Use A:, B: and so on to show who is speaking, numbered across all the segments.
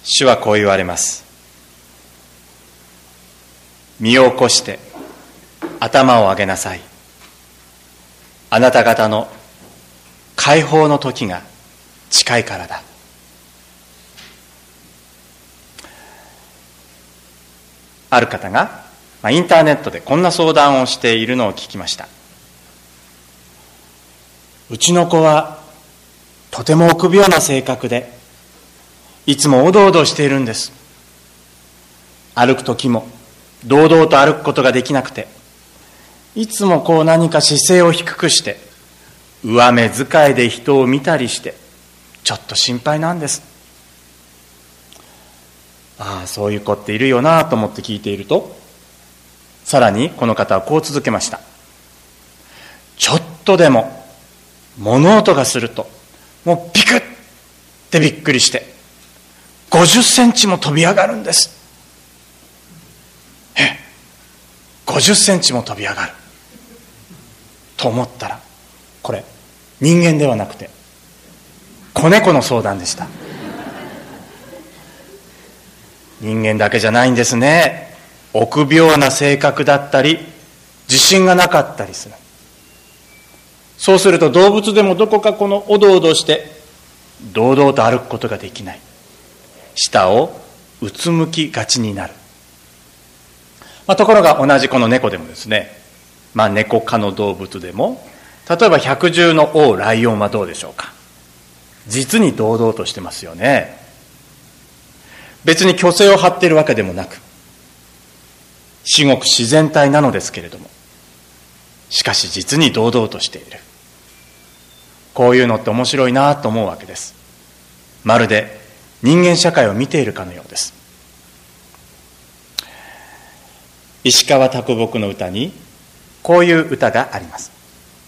A: 主はこう言われます。身を起こして頭を上げなさい。あなた方の解放の時が近いからだ。ある方がインターネットでこんな相談をしているのを聞きました。うちの子はとても臆病な性格でいつもおどおどしているんです。歩く時も堂々と歩くことができなくて、いつも何か姿勢を低くして上目遣いで人を見たりしてちょっと心配なんです。そういう子っているよなと思って聞いていると、さらにこの方はこう続けました。ちょっとでも物音がするともうビクッてびっくりして50センチも飛び上がるんです。50センチも飛び上がると思ったら、これ人間ではなくて子猫の相談でした。人間だけじゃないんですね。臆病な性格だったり自信がなかったりする。そうすると動物でもどこかおどおどして堂々と歩くことができない。舌をうつむきがちになる。ところが同じこの猫でもですね、猫科の動物でも、例えば百獣の王ライオンはどうでしょうか。実に堂々としてますよね。別に虚勢を張っているわけでもなく、至極自然体なのですけれども、しかし実に堂々としている。こういうのって面白いなと思うわけです。まるで人間社会を見ているかのようです。石川啄木の歌にこういう歌があります。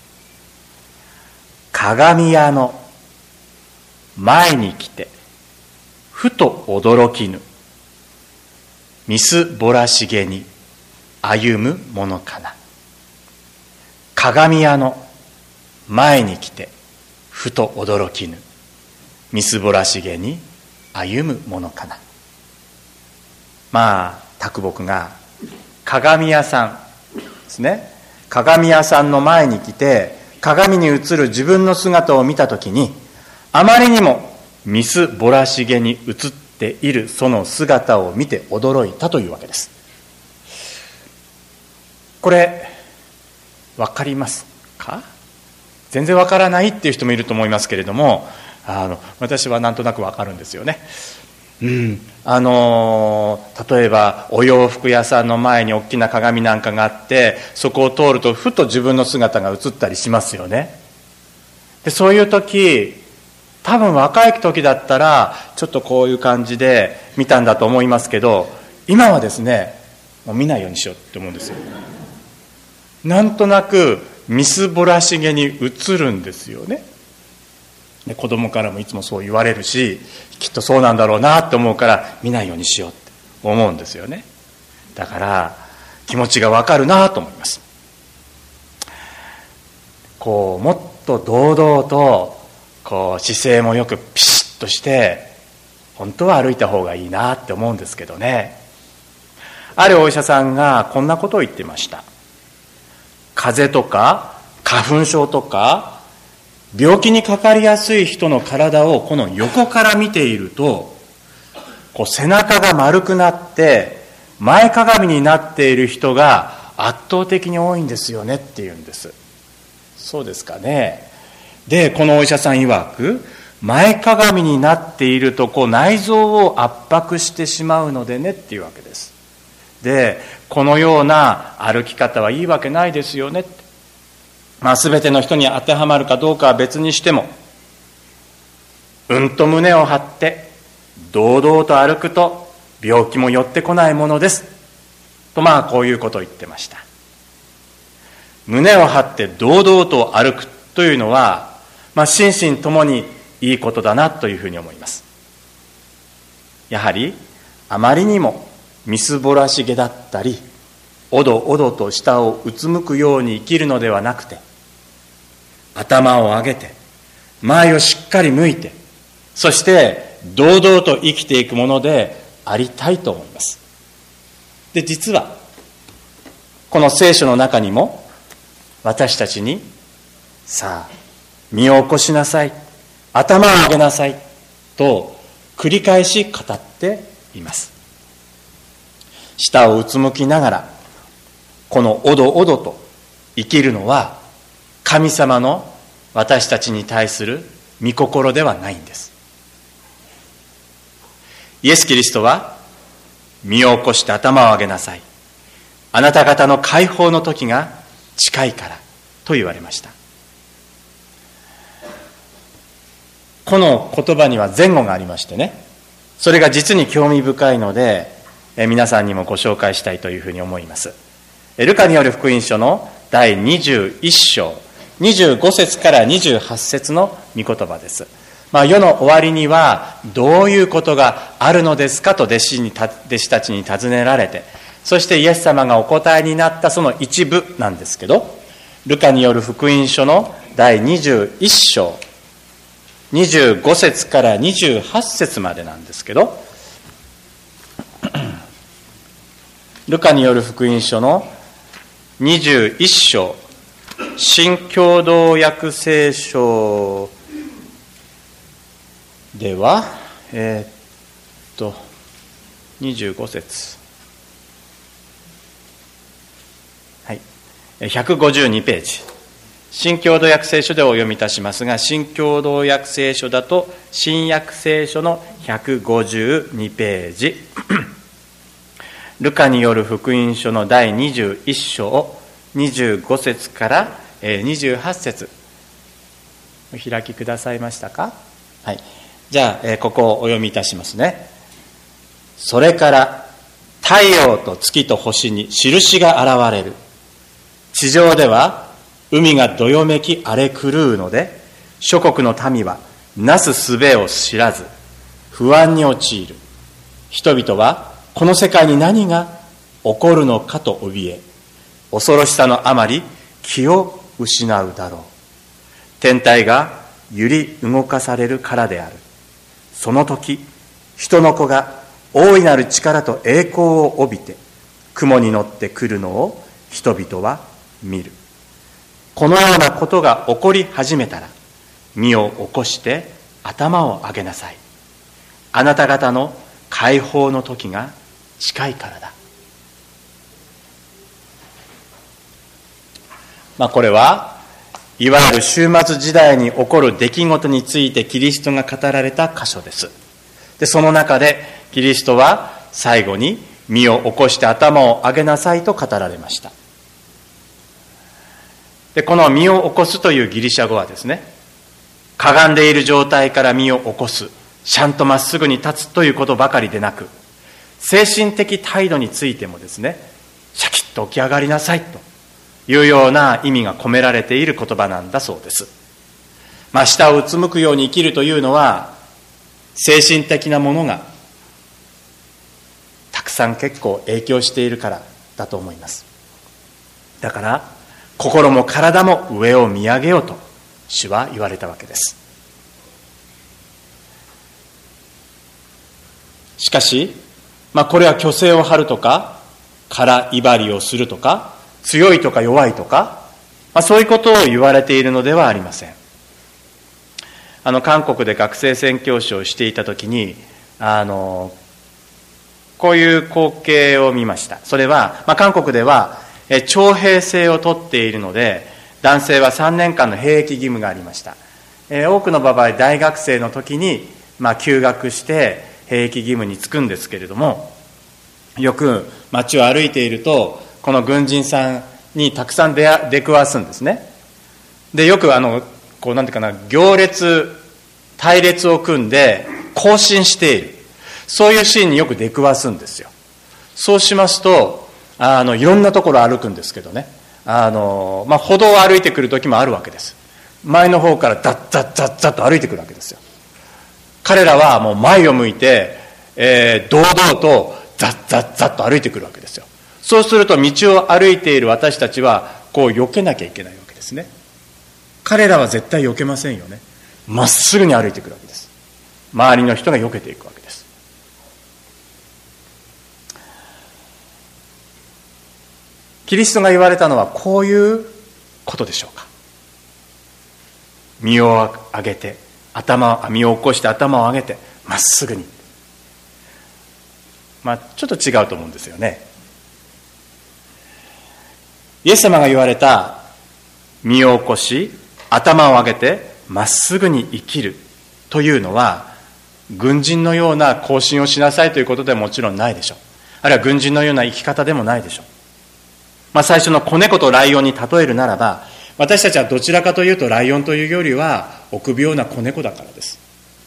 A: 鏡屋の前に来てふと驚きぬ、みすぼらしげに歩むものかな。鏡屋の前に来てふと驚きぬ、みすぼらしげに歩むものかな。啄木が鏡屋さんですね。鏡屋さんの前に来て鏡に映る自分の姿を見たときに、あまりにもみすぼらしげに映っているその姿を見て驚いたというわけです。これ分かりますか？全然分からないっていう人もいると思いますけれども、私はなんとなく分かるんですよね。例えばお洋服屋さんの前に大きな鏡なんかがあって、そこを通るとふと自分の姿が映ったりしますよね。でそういう時、多分若い時だったらちょっとこういう感じで見たんだと思いますけど、今はですね、もう見ないようにしようって思うんですよ。なんとなくみすぼらしげに映るんですよね。で子供からもいつもそう言われるし、きっとそうなんだろうなって思うから見ないようにしようって思うんですよね。だから気持ちがわかるなと思います。もっと堂々と姿勢もよくピシッとして本当は歩いた方がいいなって思うんですけどね。あるお医者さんがこんなことを言ってました。風邪とか花粉症とか病気にかかりやすい人の体をこの横から見ていると、背中が丸くなって前かがみになっている人が圧倒的に多いんですよねっていうんです。そうですかね。でこのお医者さん曰く、前かがみになっていると内臓を圧迫してしまうのでねっていうわけです。でこのような歩き方はいいわけないですよねって。全ての人に当てはまるかどうかは別にしても、うんと胸を張って堂々と歩くと病気も寄ってこないものですと、こういうことを言ってました。胸を張って堂々と歩くというのは、心身ともにいいことだなというふうに思います。やはりあまりにもみすぼらしげだったり、おどおどと下をうつむくように生きるのではなくて、頭を上げて前をしっかり向いて、そして堂々と生きていくものでありたいと思います。で、実はこの聖書の中にも私たちに、さあ身を起こしなさい、頭を上げなさいと繰り返し語っています。舌をうつむきながらこのおどおどと生きるのは神様の私たちに対する御心ではないんです。イエス・キリストは、身を起こして頭を上げなさい、あなた方の解放の時が近いからと言われました。この言葉には前後がありましてね、それが実に興味深いので皆さんにもご紹介したいというふうに思います。ルカによる福音書の第21章25節から28節の御言葉です。世の終わりにはどういうことがあるのですかと弟子たちに尋ねられて、そしてイエス様がお答えになったその一部なんですけど、ルカによる福音書の第21章25節から28節までなんですけど、ルカによる福音書の21章、新共同訳聖書では25節、はい、152ページ、新共同訳聖書でお読みいたしますが、新共同訳聖書だと新約聖書の152ページルカによる福音書の第21章25節から28節、お開きくださいましたか。はい、じゃあここをお読みいたしますね。それから太陽と月と星に印が現れる。地上では海がどよめき荒れ狂うので、諸国の民はなすすべを知らず不安に陥る。人々はこの世界に何が起こるのかと怯え、恐ろしさのあまり気を失うだろう。天体が揺り動かされるからである。その時、人の子が大いなる力と栄光を帯びて雲に乗ってくるのを人々は見る。このようなことが起こり始めたら、身を起こして頭を上げなさい。あなた方の解放の時が近いからだ。これはいわゆる終末時代に起こる出来事についてキリストが語られた箇所です。で、その中でキリストは最後に身を起こして頭を上げなさいと語られました。で、この身を起こすというギリシャ語はですね、かがんでいる状態から身を起こす、ちゃんとまっすぐに立つということばかりでなく、精神的態度についてもですね、シャキッと起き上がりなさいというような意味が込められている言葉なんだそうです。下をうつむくように生きるというのは、精神的なものがたくさん結構影響しているからだと思います。だから心も体も上を見上げようと主は言われたわけです。しかし、これは虚勢を張るとか空威張りをするとか強いとか弱いとか、そういうことを言われているのではありません。韓国で学生宣教師をしていたときにこういう光景を見ました。それは、韓国では徴兵制を取っているので、男性は3年間の兵役義務がありました。多くの場合大学生の時に、休学して兵役義務に就くんですけれども、よく街を歩いているとこの軍人さんにたくさん出くわすんですね。で、よくこうなんていうかな、隊列を組んで行進している、そういうシーンによく出くわすんですよ。そうしますといろんなところ歩くんですけどね、歩道を歩いてくる時もあるわけです。前の方からダッザッザッザッと歩いてくるわけですよ。彼らはもう前を向いて、堂々とザッザッザッと歩いてくるわけですよ。そうすると道を歩いている私たちはこう避けなきゃいけないわけですね。彼らは絶対避けませんよね。まっすぐに歩いてくるわけです。 周りの人が避けていくわけです。キリストが言われたのはこういうことでしょうか。身を上げて身を起こして頭を上げてまっすぐに。ちょっと違うと思うんですよね。イエス様が言われた身を起こし頭を上げてまっすぐに生きるというのは、軍人のような行進をしなさいということではもちろんないでしょう。あるいは軍人のような生き方でもないでしょう。最初の子猫とライオンに例えるならば、私たちはどちらかというとライオンというよりは臆病な子猫だからです。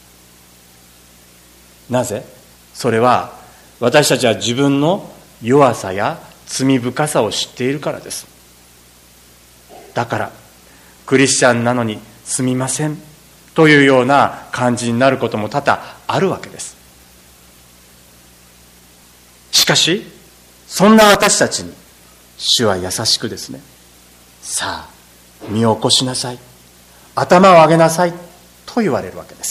A: なぜ？それは私たちは自分の弱さや罪深さを知っているからです。だからクリスチャンなのにすみませんというような感じになることも多々あるわけです。しかしそんな私たちに主は優しくですね、さあ身を起こしなさい、頭を上げなさいと言われるわけです。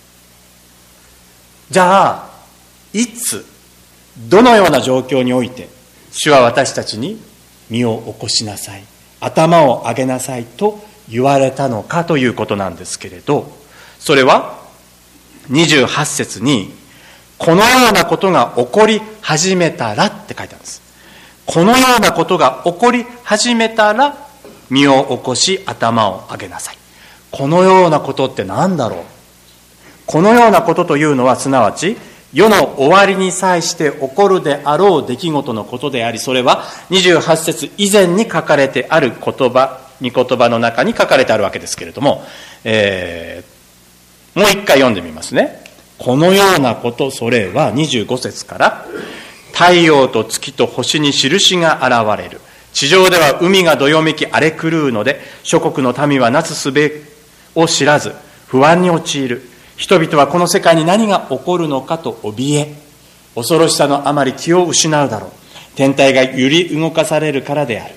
A: じゃあいつどのような状況において主は私たちに身を起こしなさい、頭を上げなさいと言われたのかということなんですけれど、それは28節にこのようなことが起こり始めたらって書いてあるんです。このようなことが起こり始めたら身を起こし頭を上げなさい。このようなことって何だろう。このようなことというのはすなわち世の終わりに際して起こるであろう出来事のことであり、それは28節以前に書かれてある御言葉の中に書かれてあるわけですけれども、もう一回読んでみますね。このようなこと、それは25節から太陽と月と星に印が現れる。地上では海がどよめき荒れ狂うので、諸国の民はなすすべを知らず不安に陥る。人々はこの世界に何が起こるのかと怯え、恐ろしさのあまり気を失うだろう。天体が揺り動かされるからである。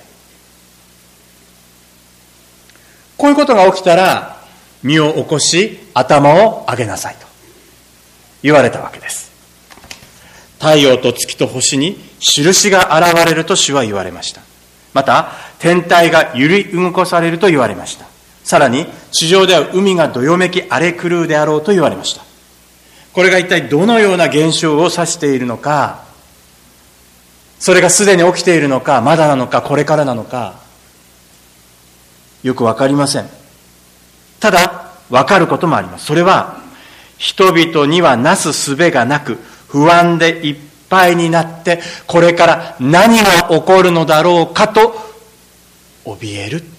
A: こういうことが起きたら身を起こし頭を上げなさいと言われたわけです。太陽と月と星に印が現れると主は言われました。また天体が揺り動かされると言われました。さらに地上では海がどよめき荒れ狂うであろうと言われました。これが一体どのような現象を指しているのか、それがすでに起きているのか、まだなのか、これからなのか、よくわかりません。ただわかることもあります。それは人々にはなすすべがなく不安でいっぱいになって、これから何が起こるのだろうかと怯える。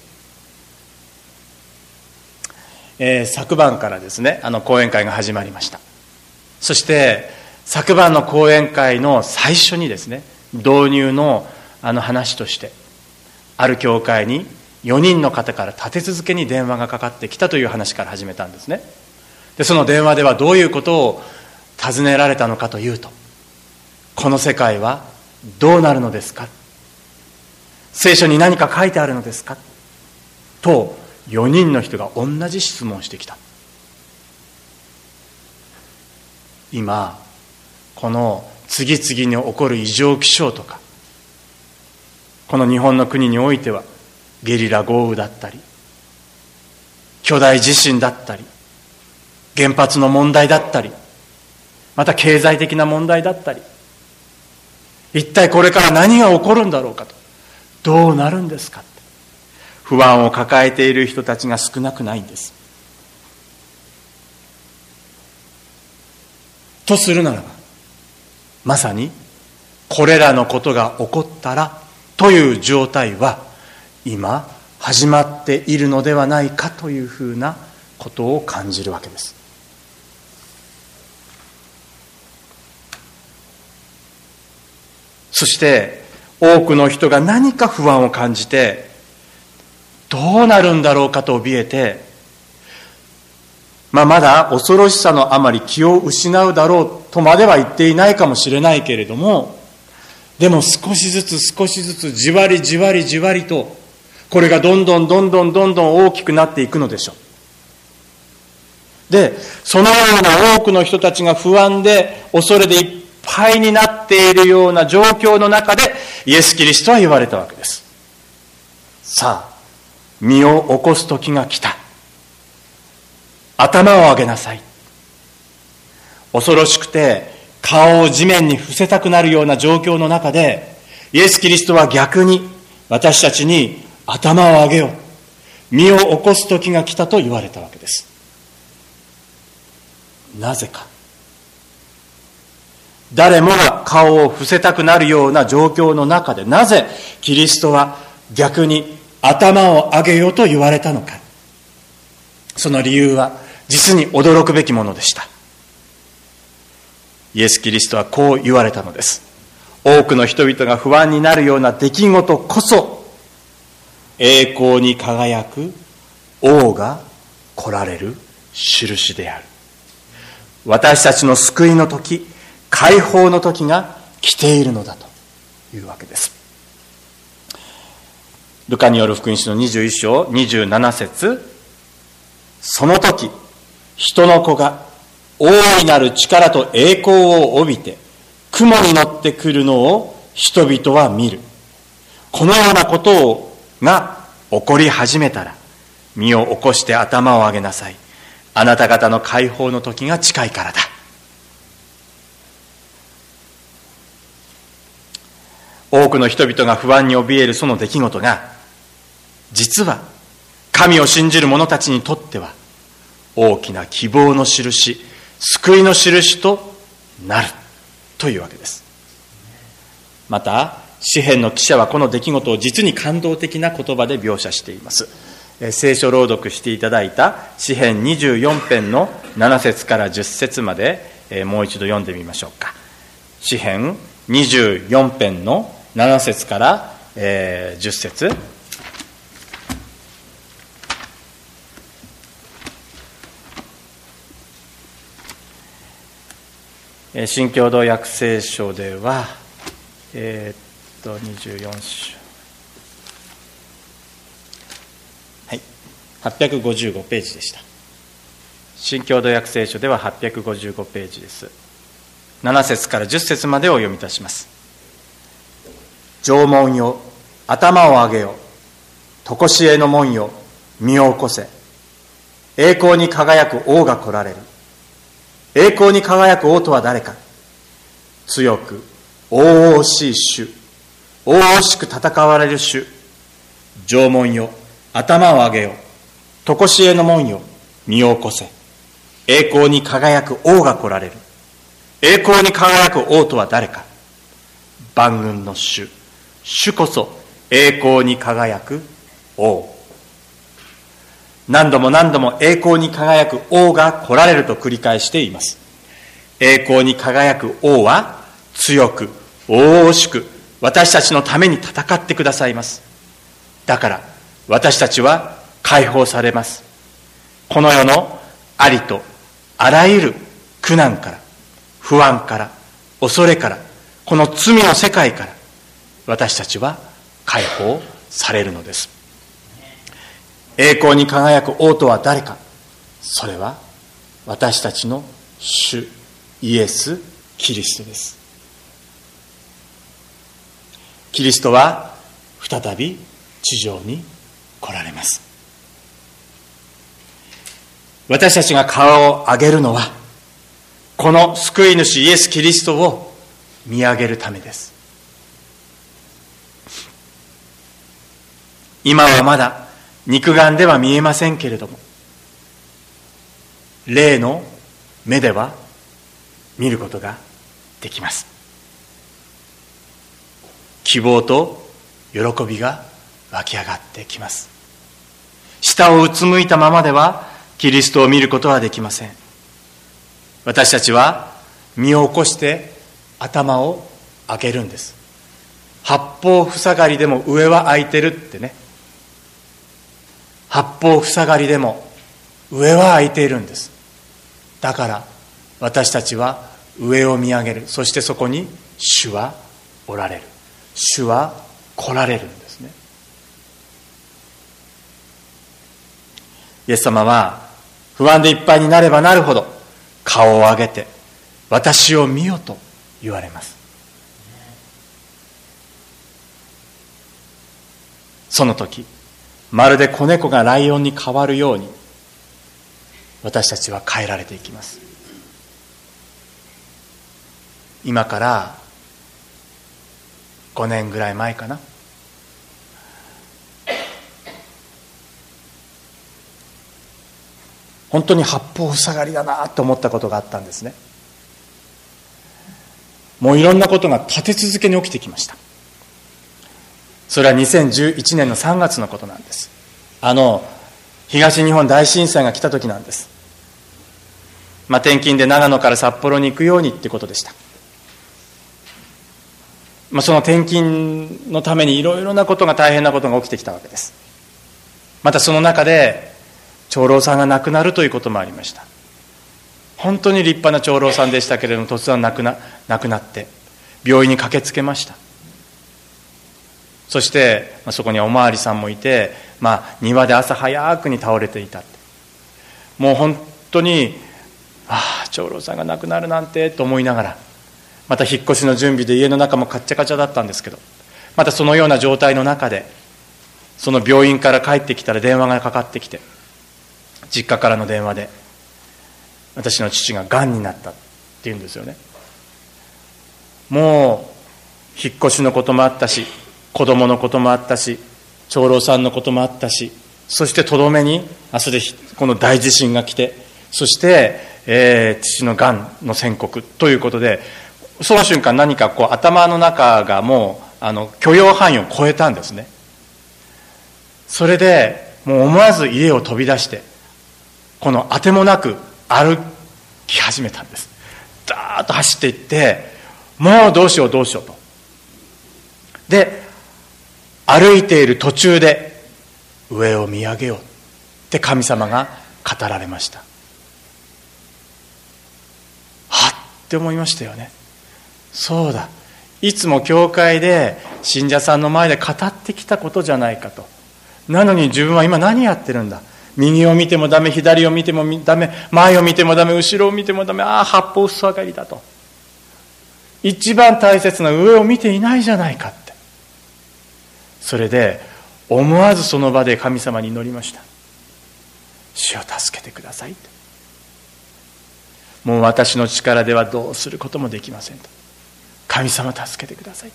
A: 昨晩からですね、講演会が始まりました。そして昨晩の講演会の最初にですね、導入の話として、ある教会に4人の方から立て続けに電話がかかってきたという話から始めたんですね。でその電話ではどういうことを尋ねられたのかというと、この世界はどうなるのですか、聖書に何か書いてあるのですかと4人の人が同じ質問をしてきた。今この次々に起こる異常気象とか、この日本の国においてはゲリラ豪雨だったり、巨大地震だったり、原発の問題だったり、また経済的な問題だったり、一体これから何が起こるんだろうかと、どうなるんですかって不安を抱えている人たちが少なくないんです。とするならば、まさにこれらのことが起こったらという状態は今始まっているのではないかというふうなことを感じるわけです。そして多くの人が何か不安を感じて、どうなるんだろうかと怯えて、まだ恐ろしさのあまり気を失うだろうとまでは言っていないかもしれないけれども、でも少しずつじわりじわりとこれがどんどん大きくなっていくのでしょう。 で、そのような多くの人たちが不安で恐れでいっぱいになっているような状況の中でイエス・キリストは言われたわけです。さあ、身を起こす時が来た。頭を上げなさい。恐ろしくて顔を地面に伏せたくなるような状況の中で、イエス・キリストは逆に私たちに頭を上げよう。身を起こす時が来たと言われたわけです。なぜか。誰もが顔を伏せたくなるような状況の中で、なぜキリストは逆に頭を上げようと言われたのか。その理由は実に驚くべきものでした。イエス・キリストはこう言われたのです。多くの人々が不安になるような出来事こそ、栄光に輝く王が来られる印である。私たちの救いの時、解放の時が来ているのだというわけです。ルカによる福音書の21章27節、その時人の子が大いなる力と栄光を帯びて雲に乗ってくるのを人々は見る。このようなことが起こり始めたら、身を起こして頭を上げなさい。あなた方の解放の時が近いからだ。多くの人々が不安に怯えるその出来事が、実は神を信じる者たちにとっては大きな希望の印、救いの印となるというわけです。また詩編の記者はこの出来事を実に感動的な言葉で描写しています。聖書朗読していただいた詩編24編の7節から10節までもう一度読んでみましょうか。詩編24編の7節から10節。新共同訳聖書では24章、はい、855ページでした。新共同訳聖書では855ページです。7節から10節までを読みいたします。城門よ、頭を上げよ。常しえの門よ、身を起こせ。栄光に輝く王が来られる。栄光に輝く王とは誰か。強く、大々しい主。大々しく戦われる主。城門よ、頭を上げよ。常しえの門よ、身を起こせ。栄光に輝く王が来られる。栄光に輝く王とは誰か。万軍の主。主こそ栄光に輝く王。何度も何度も栄光に輝く王が来られると繰り返しています。栄光に輝く王は強く、大々しく私たちのために戦ってくださいます。だから私たちは解放されます。この世のありとあらゆる苦難から、不安から、恐れから、この罪の世界から私たちは解放されるのです。栄光に輝く王とは誰か。それは私たちの主イエス・キリストです。キリストは再び地上に来られます。私たちが顔を上げるのは、この救い主イエス・キリストを見上げるためです。今はまだ肉眼では見えませんけれども、霊の目では見ることができます。希望と喜びが湧き上がってきます。下をうつむいたままではキリストを見ることはできません。私たちは身を起こして頭を上げるんです。八方塞がりでも上は開いてるってね。八方塞がりでも上は開いているんです。だから私たちは上を見上げる。そしてそこに主はおられる。主は来られるんですね。イエス様は不安でいっぱいになればなるほど顔を上げて私を見よと言われます。その時まるで子猫がライオンに変わるように私たちは変えられていきます。今から5年ぐらい前かな、本当に八方塞がりだなと思ったことがあったんですね。もういろんなことが立て続けに起きてきました。それは2011年の3月のことなんです。東日本大震災が来た時なんです。転勤で長野から札幌に行くようにってことでした。その転勤のためにいろいろなことが大変なことが起きてきたわけです。またその中で長老さんが亡くなるということもありました。本当に立派な長老さんでしたけれども、突然亡くなって病院に駆けつけました。そしてそこにはおまわりさんもいて、庭で朝早くに倒れていた。もう本当に長老さんが亡くなるなんてと思いながら、また引っ越しの準備で家の中もカッチャカチャだったんですけど、またそのような状態の中でその病院から帰ってきたら電話がかかってきて、実家からの電話で私の父ががんになったって言うんですよね。もう引っ越しのこともあったし、子供のこともあったし、長老さんのこともあったし、そしてとどめに明日でこの大地震が来て、そして、父のがんの宣告ということで、その瞬間何か頭の中がもう許容範囲を超えたんですね。それでもう思わず家を飛び出して、この当てもなく歩き始めたんです。ダーッと走っていって、もうどうしようと。で歩いている途中で上を見上げようって神様が語られました。はっって思いましたよね。そうだ、いつも教会で信者さんの前で語ってきたことじゃないかと。なのに自分は今何やってるんだ。右を見てもダメ、左を見てもダメ、前を見てもダメ、後ろを見てもダメ、八方塞がりだと。一番大切な上を見ていないじゃないかって。それで思わずその場で神様に祈りました。主を助けてくださいと。もう私の力ではどうすることもできませんと。神様助けてください。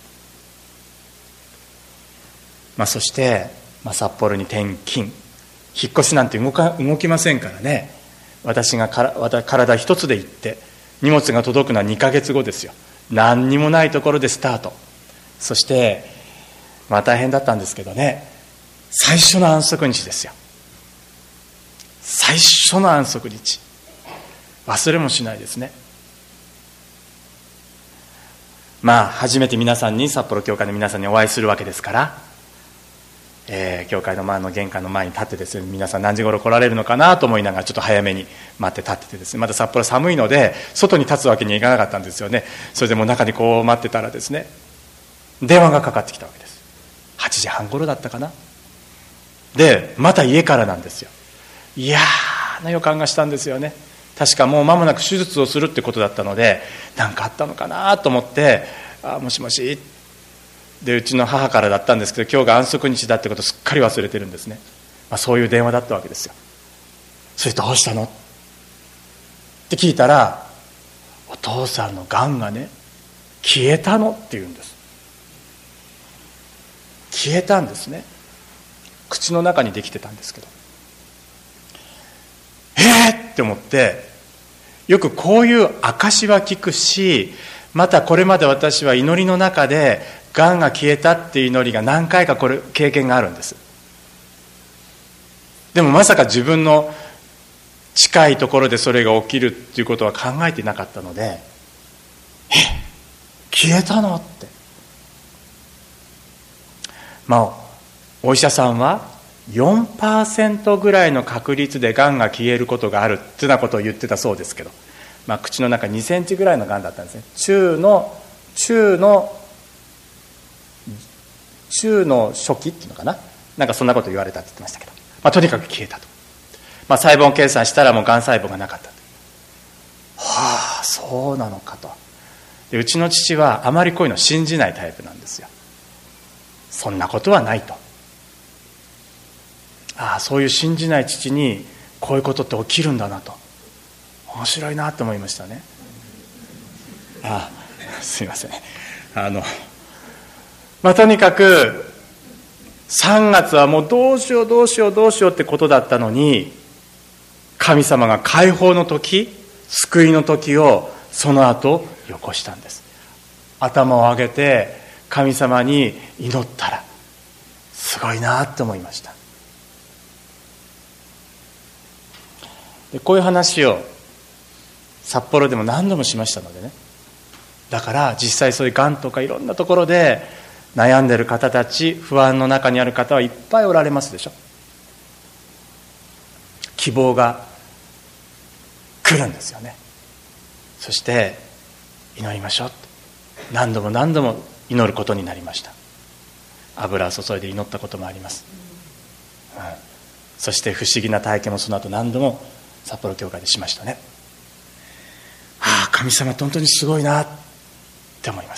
A: そして、札幌に転勤、引っ越しなんて動きませんからね。私が体一つで行って荷物が届くのは2ヶ月後ですよ。何にもないところでスタート。そして大変だったんですけどね、最初の安息日ですよ。最初の安息日、忘れもしないですね。初めて皆さんに、札幌教会の皆さんにお会いするわけですから、教会の前の玄関の前に立ってですね、皆さん何時頃来られるのかなと思いながらちょっと早めに待って立っててですね、また札幌寒いので外に立つわけにはいかなかったんですよね。それでもう中に待ってたらですね、電話がかかってきたわけです。8時半頃だったかな。でまた家からなんですよ。嫌な予感がしたんですよね。確かもう間もなく手術をするってことだったので、何かあったのかなと思って、もしもしで、うちの母からだったんですけど、今日が安息日だってことをすっかり忘れてるんですね。そういう電話だったわけですよ。それどうしたのって聞いたら、お父さんのがんがね消えたのって言うんです。消えたんですね。口の中にできてたんですけど、って思って、よくこういう証は聞くし、またこれまで私は祈りの中でがんが消えたっていう祈りが何回か経験があるんです。でもまさか自分の近いところでそれが起きるっていうことは考えていなかったので、消えたのって。お医者さんは 4% ぐらいの確率でがんが消えることがあるっていうようなことを言ってたそうですけど、口の中2センチぐらいのがんだったんですね。中の初期っていうのかな、そんなこと言われたって言ってましたけど、とにかく消えたと。 細胞計算したらもうがん細胞がなかった。はあ、そうなのかと。でうちの父はあまりこういうの信じないタイプなんですよ。そんなことはないと。そういう信じない父にこういうことって起きるんだなと、面白いなと思いましたね。すいません。とにかく3月はもうどうしようってことだったのに、神様が解放の時、救いの時をその後よこしたんです。頭を上げて神様に祈ったらすごいなと思いました。でこういう話を札幌でも何度もしましたのでね。だから実際そういうがんとかいろんなところで悩んでいる方たち、不安の中にある方はいっぱいおられますでしょ。希望が来るんですよね。そして祈りましょうって何度も祈ることになりました。油を注いで祈ったこともあります、そして不思議な体験もその後何度も札幌教会でしましたね。神様って本当にすごいなって思います。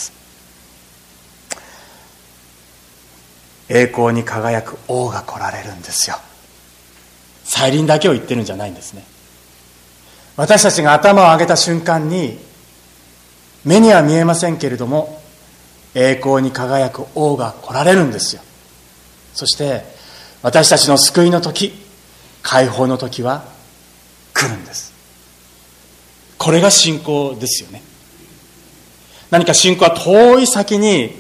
A: 栄光に輝く王が来られるんですよ。再臨だけを言ってるんじゃないんですね。私たちが頭を上げた瞬間に目には見えませんけれども、栄光に輝く王が来られるんですよ。そして私たちの救いの時、解放の時は来るんです。これが信仰ですよね。何か信仰は遠い先に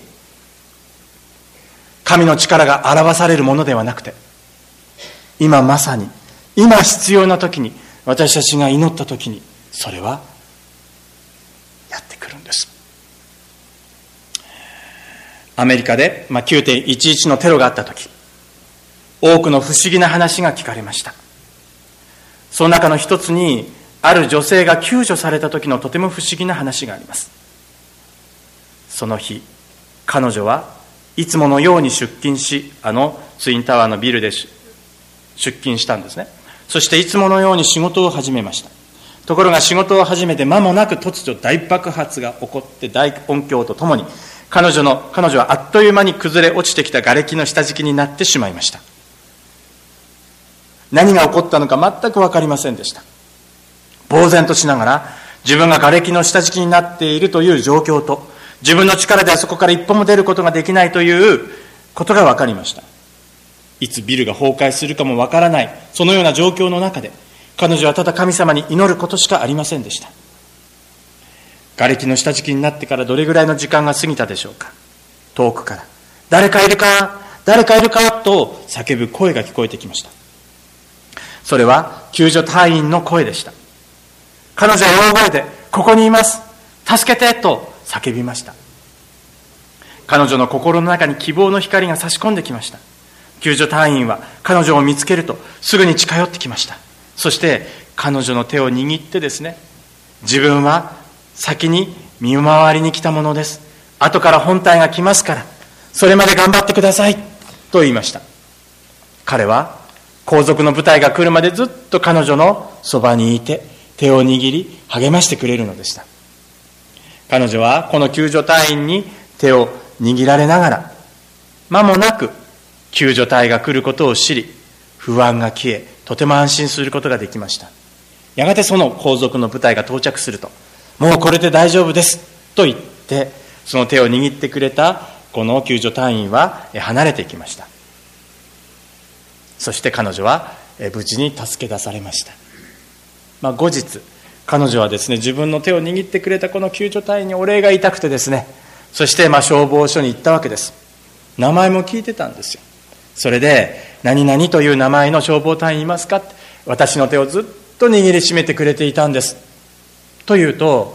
A: 神の力が表されるものではなくて、今まさに今必要な時に、私たちが祈った時にそれはやってくるんです。アメリカで、9.11 のテロがあった時、多くの不思議な話が聞かれました。その中の一つに、ある女性が救助された時のとても不思議な話があります。その日、彼女はいつものように出勤し、ツインタワーのビルで出勤したんですね。そしていつものように仕事を始めました。ところが仕事を始めて間もなく突如大爆発が起こって、大音響とともに彼女はあっという間に崩れ落ちてきた瓦礫の下敷きになってしまいました。何が起こったのか全く分かりませんでした。呆然としながら自分が瓦礫の下敷きになっているという状況と、自分の力であそこから一歩も出ることができないということが分かりました。いつビルが崩壊するかも分からない、そのような状況の中で彼女はただ神様に祈ることしかありませんでした。瓦礫の下敷きになってからどれぐらいの時間が過ぎたでしょうか。遠くから誰かいるかと叫ぶ声が聞こえてきました。それは救助隊員の声でした。彼女は大声で、ここにいます、助けてと叫びました。彼女の心の中に希望の光が差し込んできました。救助隊員は彼女を見つけるとすぐに近寄ってきました。そして彼女の手を握ってですね、自分は先に見回りに来たものです、後から本隊が来ますからそれまで頑張ってくださいと言いました。彼は後続の部隊が来るまでずっと彼女のそばにいて手を握り励ましてくれるのでした。彼女はこの救助隊員に手を握られながら、間もなく救助隊が来ることを知り、不安が消え、とても安心することができました。やがてその後続の部隊が到着すると、もうこれで大丈夫ですと言って、その手を握ってくれたこの救助隊員は離れていきました。そして彼女は無事に助け出されました。後日彼女はですね、自分の手を握ってくれたこの救助隊員にお礼が言いたくてですね、そして消防署に行ったわけです。名前も聞いてたんですよ。それで、何々という名前の消防隊員いますかって、私の手をずっと握りしめてくれていたんですと言うと、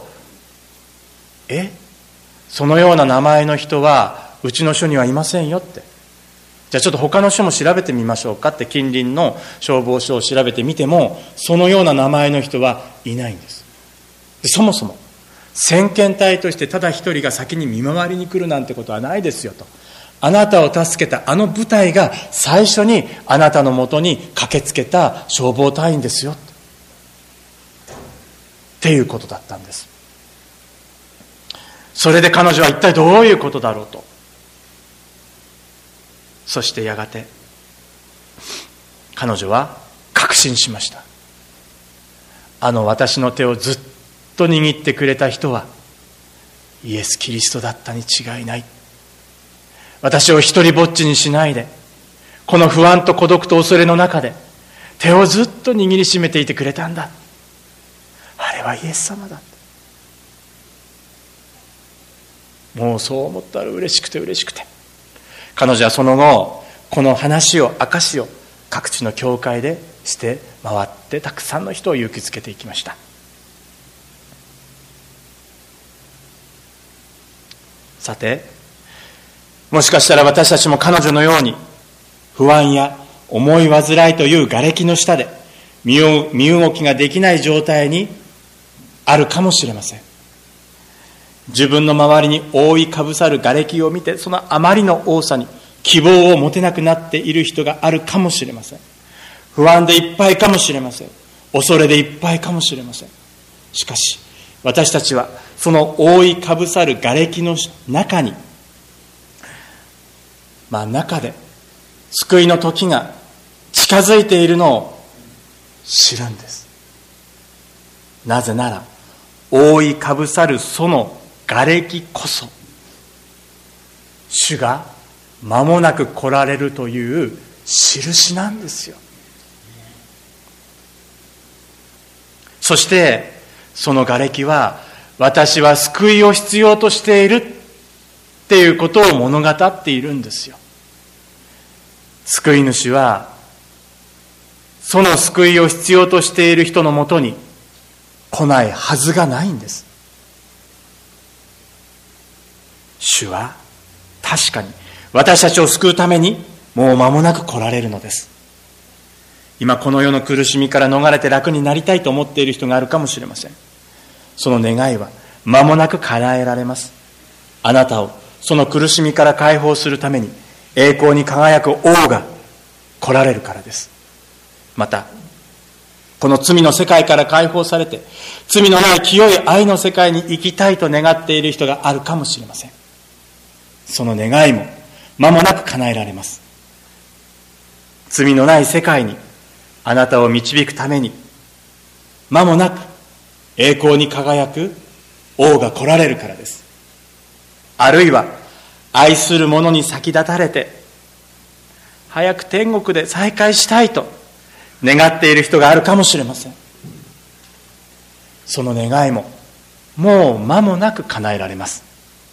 A: そのような名前の人はうちの署にはいませんよって、じゃあちょっと他の署も調べてみましょうかって近隣の消防署を調べてみても、そのような名前の人はいないんです。そもそも先遣隊としてただ一人が先に見回りに来るなんてことはないですよと。 あなたを助けたあの部隊が最初にあなたのもとに駆けつけた消防隊員ですよっていうことだったんです。それで彼女は一体どういうことだろうと。そしてやがて彼女は確信しました。私の手をずっと握ってくれた人はイエス・キリストだったに違いない。私を一人ぼっちにしないで、この不安と孤独と恐れの中で手をずっと握りしめていてくれたんだ。あれはイエス様だ。もうそう思ったら嬉しくて彼女はその後この話を証を各地の教会でして回ってたくさんの人を勇気づけていきました。さて、もしかしたら私たちも彼女のように不安や思い煩いという瓦礫の下で身動きができない状態にあるかもしれません。自分の周りに覆いかぶさる瓦礫を見て、そのあまりの多さに希望を持てなくなっている人があるかもしれません。不安でいっぱいかもしれません。恐れでいっぱいかもしれません。しかし私たちはその覆いかぶさる瓦礫の中に、中で救いの時が近づいているのを知るんです。なぜなら覆いかぶさるその瓦礫こそ主が間もなく来られるという印なんですよ。そしてその瓦礫は私は救いを必要としているっていうことを物語っているんですよ。救い主はその救いを必要としている人のもとに来ないはずがないんです。主は確かに私たちを救うためにもう間もなく来られるのです。今この世の苦しみから逃れて楽になりたいと思っている人があるかもしれません。その願いは間もなく叶えられます。あなたをその苦しみから解放するために栄光に輝く王が来られるからです。またこの罪の世界から解放されて罪のない清い愛の世界に生きたいと願っている人があるかもしれません。その願いも間もなく叶えられます。罪のない世界にあなたを導くために間もなく栄光に輝く王が来られるからです。あるいは愛する者に先立たれて早く天国で再会したいと願っている人があるかもしれません。その願いももう間もなく叶えられます。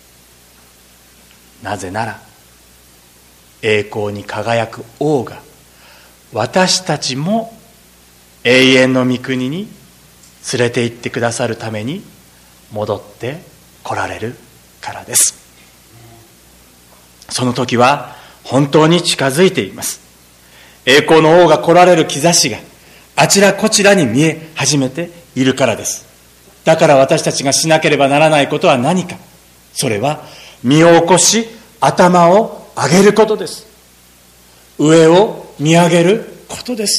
A: なぜなら栄光に輝く王が私たちも永遠の御国に連れて行ってくださるために戻って来られるからです。その時は本当に近づいています。栄光の王が来られる兆しがあちらこちらに見え始めているからです。だから私たちがしなければならないことは何か。それは身を起こし頭を上げることです。上を見上げることです。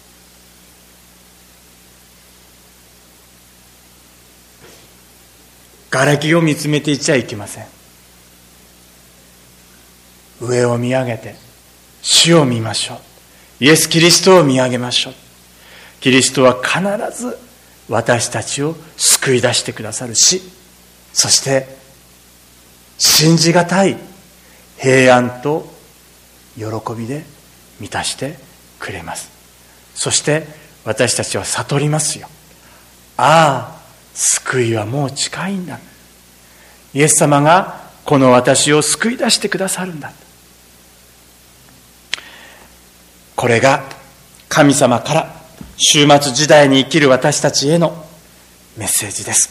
A: 瓦礫を見つめていちゃいけません。上を見上げて主を見ましょう。イエス・キリストを見上げましょう。キリストは必ず私たちを救い出してくださるし、そして信じがたい平安と喜びで満たしてくれます。そして私たちは悟りますよ。ああ、救いはもう近いんだ。イエス様がこの私を救い出してくださるんだ。これが神様から終末時代に生きる私たちへのメッセージです。